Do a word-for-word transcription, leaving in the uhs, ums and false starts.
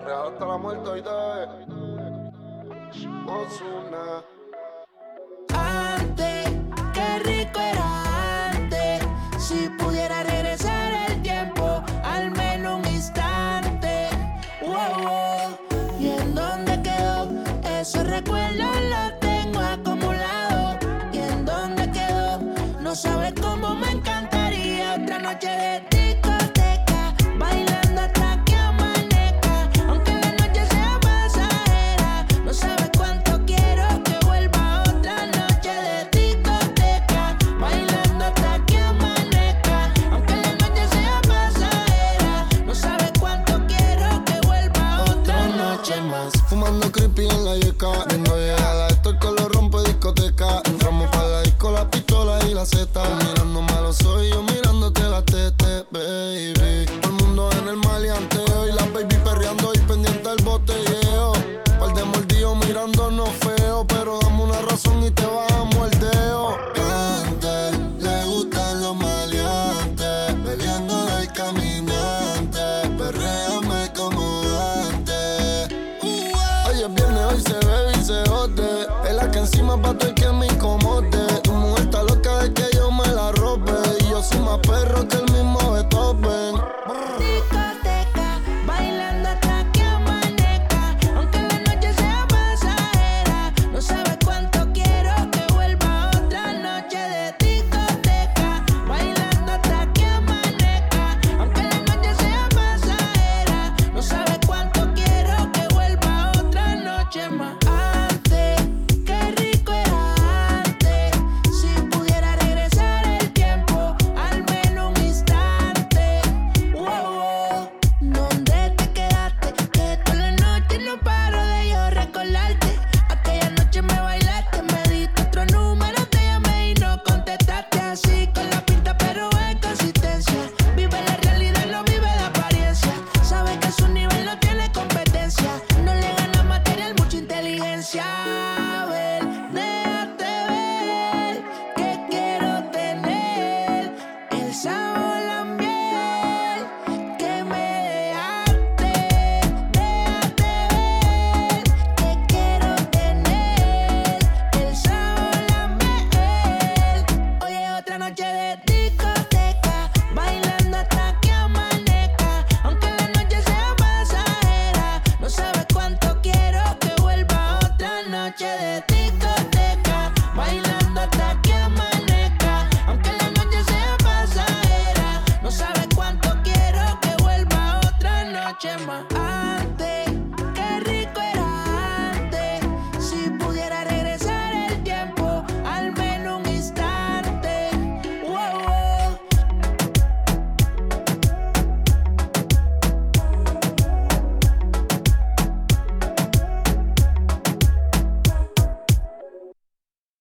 Real hasta la muerte hoy de Ozuna. Antes, qué rico era antes. Si pudiera regresar el tiempo, al menos un instante. Wow, wow. ¿Y en dónde quedó? Esos recuerdos los tengo acumulados. ¿Y en dónde quedó? No sabes cómo me encantaría otra noche de discoteca, bailando hasta que amanezca. Aunque la noche sea pasajera, no sabes cuánto quiero que vuelva otra noche de discoteca, bailando hasta que amanezca. Aunque la noche sea pasajera, no sabes cuánto quiero que vuelva otra noche más. Fumando creepy en la yeca, viendo llegar a esto que lo rompe discoteca. Entramos pa' la disco, la pistola y la zeta. Mirándome a los ojos y yo mirándote la tete, baby. Todo el mundo en el maleanteo y la baby perreando y pendiente al botelleo. Par de mordidos mirándonos feo, pero dame una razón y te bajamos el dedo. Antes le gustan los maleantes, bebiendo del caminante, perréame como antes. Uh, Hoy es viernes, hoy se bebe y se jode. Es la que encima pa' todo el que me incomode. Tu mujer está loca de que yo me la robe, y yo soy más perro que el